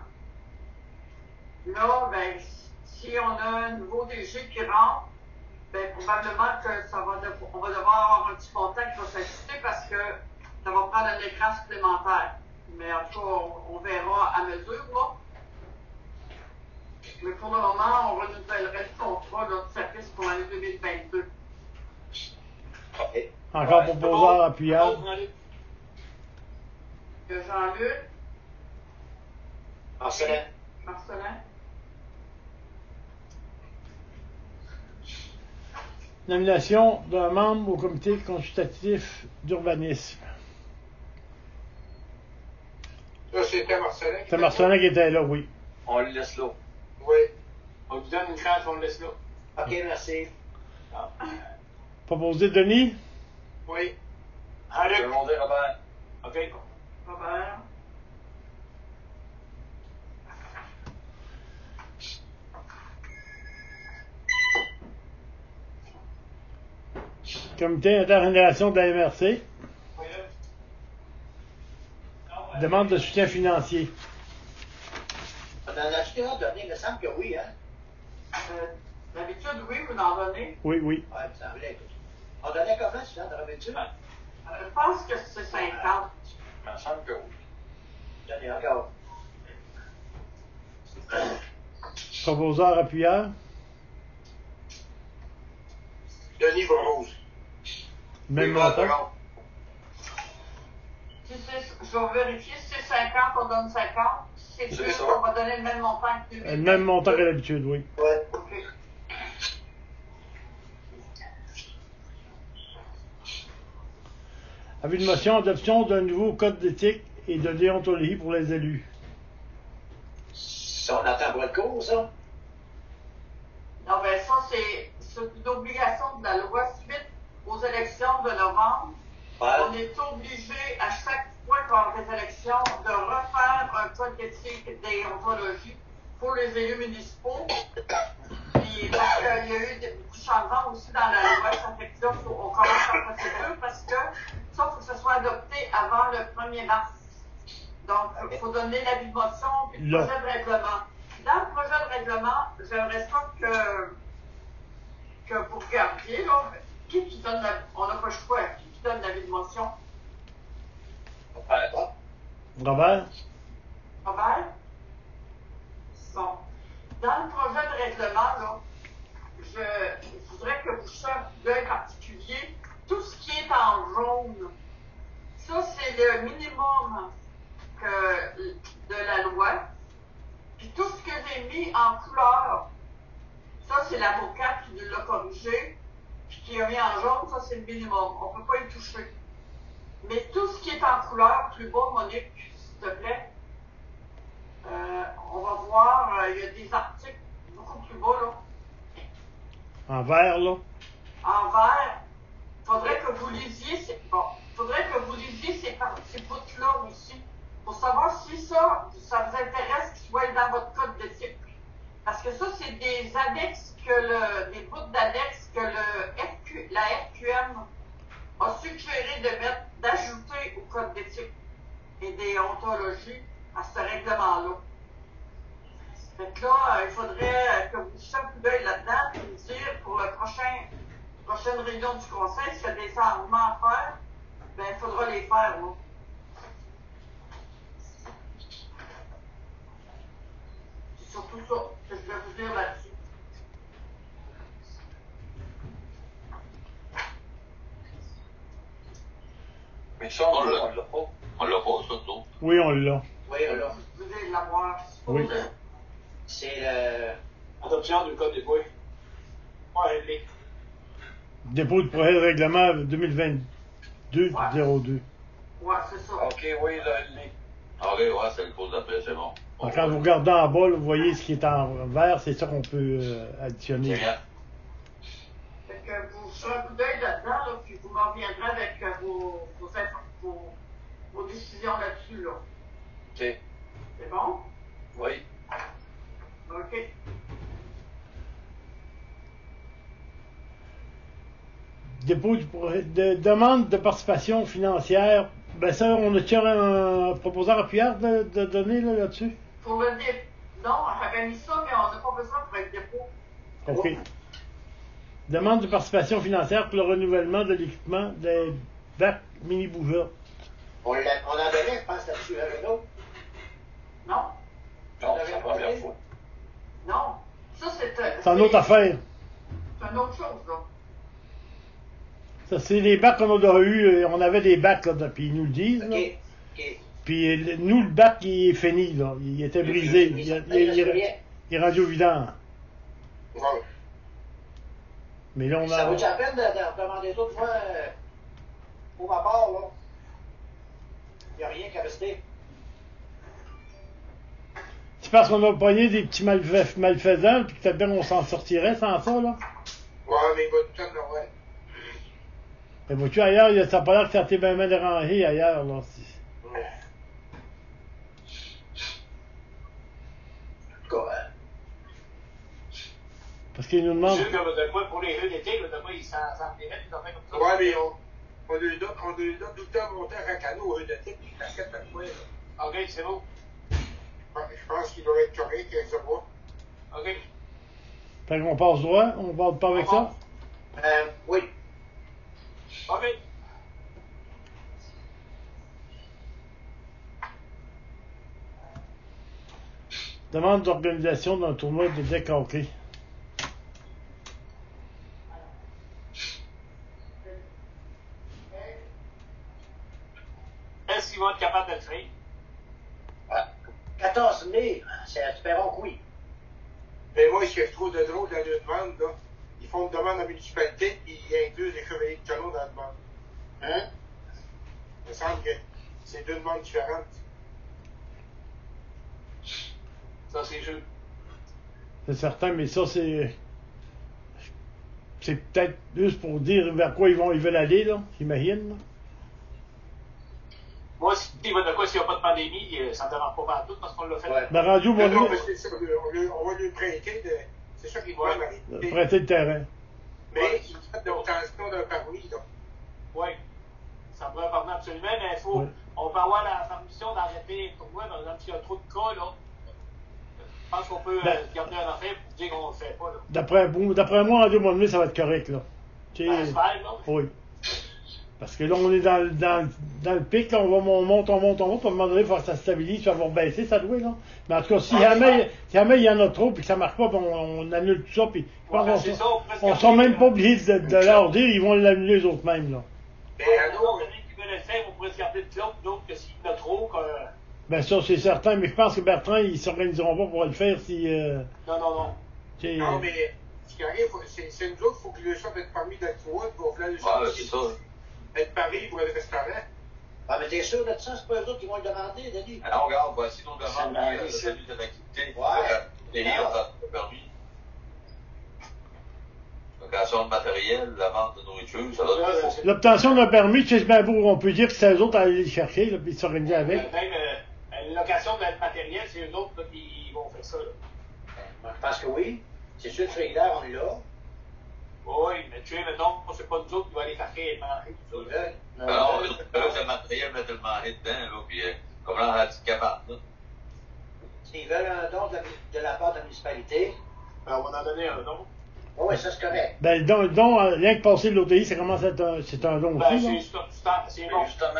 Là, ben, si on a un nouveau DG qui rentre, ben, probablement que on va devoir avoir un petit montant qui va s'ajuster parce que ça va prendre un écran supplémentaire. Mais en tout cas, on verra à mesure, là. Mais pour le moment, on renouvellerait le contrat de service pour l'année 2022. OK. Encore proposeur appuyable. Il y a Jean-Luc, Marcelin. Marcelin. Nomination d'un membre au comité consultatif d'urbanisme. Ça, c'était Marcelin. C'est Marcelin qui était là, oui. On le laisse là. Oui. On lui donne une chance, on le laisse là. OK, merci. Ah. Proposé Denis. Oui. À Luc. Demandez Robert. OK. Robert. Comité d'intergénération de la MRC. Demande de soutien financier. On en a acheté un donné, il me semble que oui, hein? D'habitude, oui, vous en donnez. Oui, oui. Ouais, il me semblait. On donnait combien, tu l'as d'habitude? Je pense que c'est 50. Il me semble que oui. J'en ai encore. Proposeur appuyeur. Denis propose. Même Oui, montant. d'accord. Je vais vérifier si c'est 50, on donne 50. Si c'est C'est plus, ça. on va donner le même montant que 2000. Le même montant qu'à l'habitude, oui. Ouais. OK. Avis de motion, adoption d'un nouveau code d'éthique et de déontologie pour les élus. Ça, on attend pour le cours, ça. Non, ben ça, c'est une obligation de la loi suite aux élections de novembre. Ouais. On est obligé, à chaque fois qu'on a des élections, de refaire un code d'éthique et déontologie pour les élus municipaux. Puis, parce qu'il y a eu beaucoup de changements aussi dans la loi, ça fait que là, on commence la procédure parce que ça, il faut que ce soit adopté avant le 1er mars. Donc, il faut donner l'avis de motion et le projet de règlement. Dans le projet de règlement, j'aimerais ça que vous regardiez, là, qui donne on n'a pas le choix, qui donne l'avis de motion? Robert. Robert? Robert? Bon. Dans le projet de règlement, là, je voudrais que vous jettez un coup d'œil particulier. Tout ce qui est en jaune, ça, c'est le minimum de la loi. Puis tout ce que j'ai mis en couleur, ça, c'est l'avocat qui nous l'a corrigé, puis qui a mis en jaune, ça, c'est le minimum. On ne peut pas y toucher. Mais tout ce qui est en couleur, plus bas, Monique, s'il te plaît, on va voir, il y a des articles beaucoup plus bas, là. En vert, là? En vert, faudrait que vous lisiez ces bouts-là aussi, pour savoir si ça vous intéresse qu'ils soient dans votre code d'éthique. Parce que ça, c'est des annexes des bouts d'annexes que la FQM a suggéré d'ajouter au code d'éthique et déontologie à ce règlement-là. Fait que là, il faudrait que vous jetiez un coup d'œil là-dedans et me dire pour prochaine réunion du conseil, s'il y a des changements à faire, ben il faudra les faire, là. C'est surtout ça que je vais vous dire là-dessus. Mais ça, on l'a pas. On l'a pas, ça, nous. Oui, on l'a. Oui, alors. Vous devez l'avoir. Oui. C'est le. Adoption du code des points. Pas réglé. Dépôt de projet de règlement 2022-02. Ouais, c'est ça. Ok, oui, là, les. Ok, ouais, c'est le cours d'après, c'est bon. Alors, quand vous regardez en bas, là, vous voyez ce qui est en vert, c'est ça qu'on peut additionner. C'est bien. Fait que vous ferez un coup d'œil là-dedans, là, puis vous m'en reviendrez avec vos décisions là-dessus, là. Ok. C'est bon? Oui. OK. Dépôt de demande de participation financière. Ben ça, on a-tu un proposeur appuyeur de donner là-dessus? Pour le dépôt. Non, j'avais mis ça, mais on n'a pas besoin pour le dépôt. OK. Demande de participation financière pour le renouvellement de l'équipement des bacs mini-bougeottes. On en donnait, je pense, là-dessus, un autre. Non? Non, c'est la première fois. Non. Ça, c'est C'est une autre affaire. C'est une autre chose, là. Ça, c'est les bacs qu'on a déjà eu. On avait des bacs, là, puis ils nous le disent. Là. OK. OK. Puis nous, le bac, il est fini, là. Il était brisé. Il est rendu au vidange. Ouais. Mais là, on Ça vaut a... la peine de demander d'autres fois pour ma part, là. Il n'y a rien qu'à rester. C'est parce qu'on a pogné des petits malfaisants, puis que peut-être bien on s'en sortirait sans ça, là. Ouais, mais il va tout le temps de ouais. Mais vois-tu, ailleurs, ça n'a pas l'air que ça a été bien dérangé, ailleurs, là. Quoi? Parce qu'ils nous demandent... Je sais que de quoi pour les jeux d'été, de quoi ils s'en démettent, ils en font comme ça. Ouais, mais on lui donne tout le temps monter à Racano au de type, puis il l'accepte à quoi, là. Ok, c'est bon. Ouais, je pense qu'il doit être correct avec ça, moi. Ok. Fait qu'on passe droit, on parle pas avec ça. Oui. Ok. Demande d'organisation d'un tournoi de deck hockey. Est-ce qu'ils vont être capables de le faire? 14 mai, espérons que oui. Mais moi, ce que je trouve de drôle dans la demande, là, ils font une demande à la municipalité, puis ils incluent les chevaliers de colon dans la demande. Hein? Il me semble que c'est deux demandes différentes. Ça, c'est sûr. C'est certain, mais ça, c'est peut-être juste pour dire vers quoi ils veulent aller, là, j'imagine. Là. Moi, s'il va de quoi, s'il n'y a pas de pandémie, ça ne me dérange pas partout parce qu'on l'a fait. Ouais. Ben, rendu au mois de Non, mai, mais c'est ça, on va lui prêter, c'est ça qui doit m'arriver. prêter le terrain. Mais il fait de l'obtention d'un permis, là. Oui. Ça me permet absolument, mais il faut. Ouais. On peut avoir la permission d'arrêter le tournoi, par exemple, s'il y a trop de cas, là. Je pense qu'on peut garder un affaire pour dire qu'on ne le fait pas, là. D'après moi, rendu au mois de mai, ça va être correct, là. Tu sais, J'espère, là. oui. Parce que là, on est dans le pic, là, on monte, puis à un moment donné, il faut que ça se stabilise, ça va baisser, ça doit, là. Mais en tout cas, si jamais il y en a trop, puis que ça marche pas, puis on annule tout ça, puis je pense c'est ça, on sera même pas obligé de leur dire, ils vont l'annuler eux autres mêmes, là. Mais Il y alors, en a qui veulent le faire, on pourrait se garder de club, d'autres que s'il y en a trop, que. Ben ça, c'est certain, mais je pense que Bertrand, ils s'organiseront pas pour le faire si... Non. tu sais, non, mais ce qui arrive, c'est nous autres, il faut que le shop ait permis d'alcool, pour faire le shop. Ouais, c'est ça. Être Paris pour le restaurant. Ah, mais t'es sûr de ça? C'est pas eux autres qui vont le demander, Denis? Alors, regarde, voici nos demandes Ça liées à m'arrive, celui de l'activité. Ouais. Denis, on t'a permis. Location de matériel, la vente de nourriture, ça doit être. l'obtention d'un permis, tu sais, ben beau, on peut dire que c'est eux autres à aller le chercher, là, puis s'organiser avec. Même la location de matériel, c'est eux autres là, qui vont faire ça, là. Moi, je pense que oui. C'est sûr, le frigidaire, on est là. Oui, mais tu sais, maintenant, c'est pas nous autres qui vont aller faire manger tout Ils ça. veulent. Alors, le matériel, met tellement dedans, là, puis comme là, on a dit cabane, là. S'ils veulent un don de la part de la municipalité, On va en donner un don. oui, ça c'est correct. Ben, le don, rien que passer de l'OTI, ça commence à être c'est un don Ben, aussi, là. c'est bon. Justement.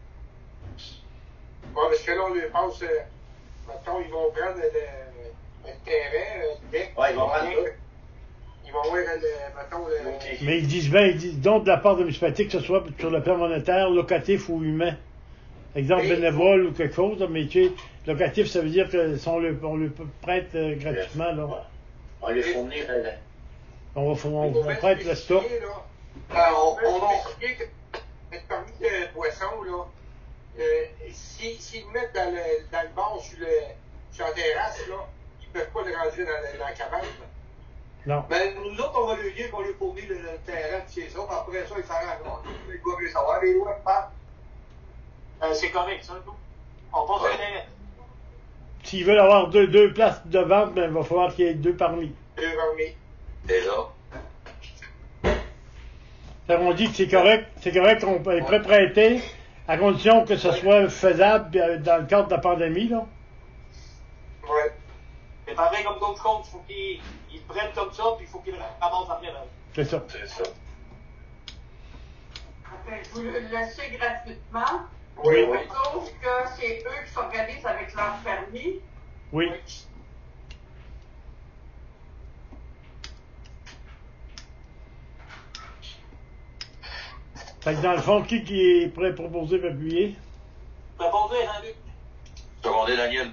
Bon, parce que là, on lui passe, mettons, ils vont prendre le terrain, le deck. Ouais, ils vont prendre ça. Ils vont voir, mettons, le. Mais ils disent don de la part de la municipalité, que ce soit sur le plan monétaire, locatif ou humain. Exemple, Oui. bénévole ou quelque chose, là, mais tu sais, locatif, ça veut dire que si on le prête gratuitement, là. On lui fournit On prête le stock. On a oublié que le permis de boisson, là, s'ils le mettent dans le bar sur la terrasse, là, ils ne peuvent pas le rentrer dans la cabane. Non. Ben, nous autres, on va lui dire qu'on lui fournit le terrain de chez eux, après ça, ils s'arrangent. Les gars veulent savoir les lois, pas. C'est correct, ça, tout. On passe le terrain. S'ils veulent avoir deux places de vente, ben, il va falloir qu'il y ait deux parmi. Permis. Déjà. On dit que c'est correct, on est prêt prêter, à condition que ce soit faisable dans le cadre de la pandémie, là. Ouais. C'est pareil comme d'autres comptes, il faut qu'ils le prennent comme ça, puis il faut qu'ils le ramassent après. Là. C'est ça. C'est ça. Vous le laissez gratuitement, Oui, Oui. sauf que c'est eux qui s'organisent avec leur permis. Oui. Fait que dans le fond, qui est prêt à proposer et appuyer? Répondez, Jean-Luc. Secondé, Daniel.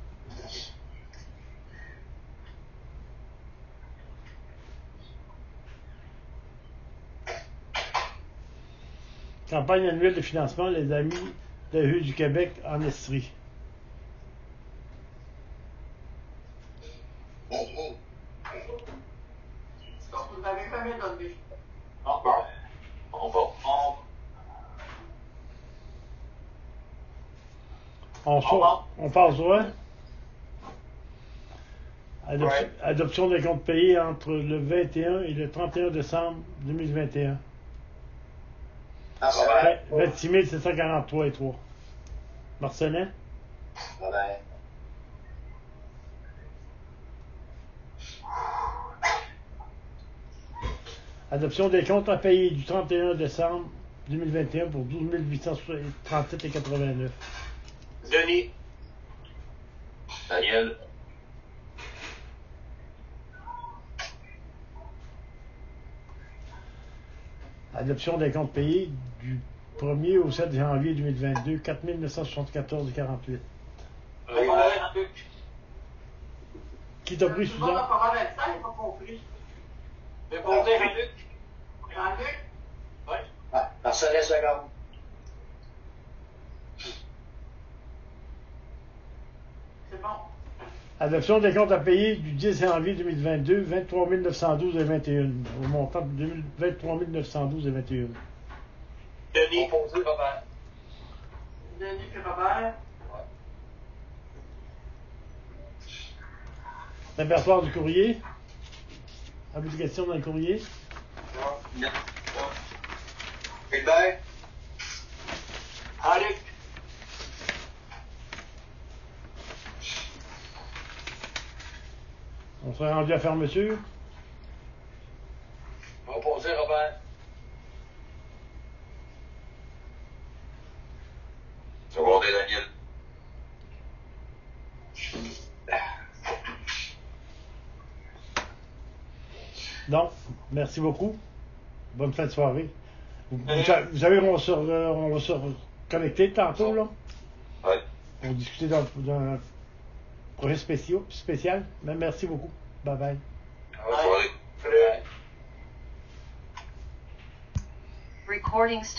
Campagne annuelle de financement, les amis de rue du Québec en Estrie. Donc, vous n'avez jamais donné. Bon, On va. On passe où, hein? Adoption des comptes payés entre le 21 et le 31 décembre 2021. Ah, ça va. 26 743 et 3. Marcelin? Ah ben, Adoption des comptes à payer du 31 décembre 2021 pour 12 837 et 89. Denis. Daniel. Adoption des comptes payés du 1er au 7 janvier 2022, 4 974 et 48. Répondez, Jean-Luc. Qui t'a pris, Tout le monde a Suzanne? parlé avec ça, il n'a pas compris. Répondez, Jean-Luc. Jean-Luc, Oui. ah, Marcelin seconde. c'est bon. Adoption des comptes à payer du 10 janvier 2022, 23 912,21. Au montant de 23 912,21. Denis. Proposé, Robert. Denis puis Robert. Répertoire du courrier. Avez-vous des questions dans le courrier? Non. Gilbert. Alec. On serait rendu à fermeture. Proposé, Robert. Secondé, Daniel. Donc, merci beaucoup. Bonne fin de soirée. Vous savez, on va se reconnecter tantôt, là. Oui. On va discuter d'un projet spécial. Mais merci beaucoup. Bye bye. Bonne soirée. Bye. Recording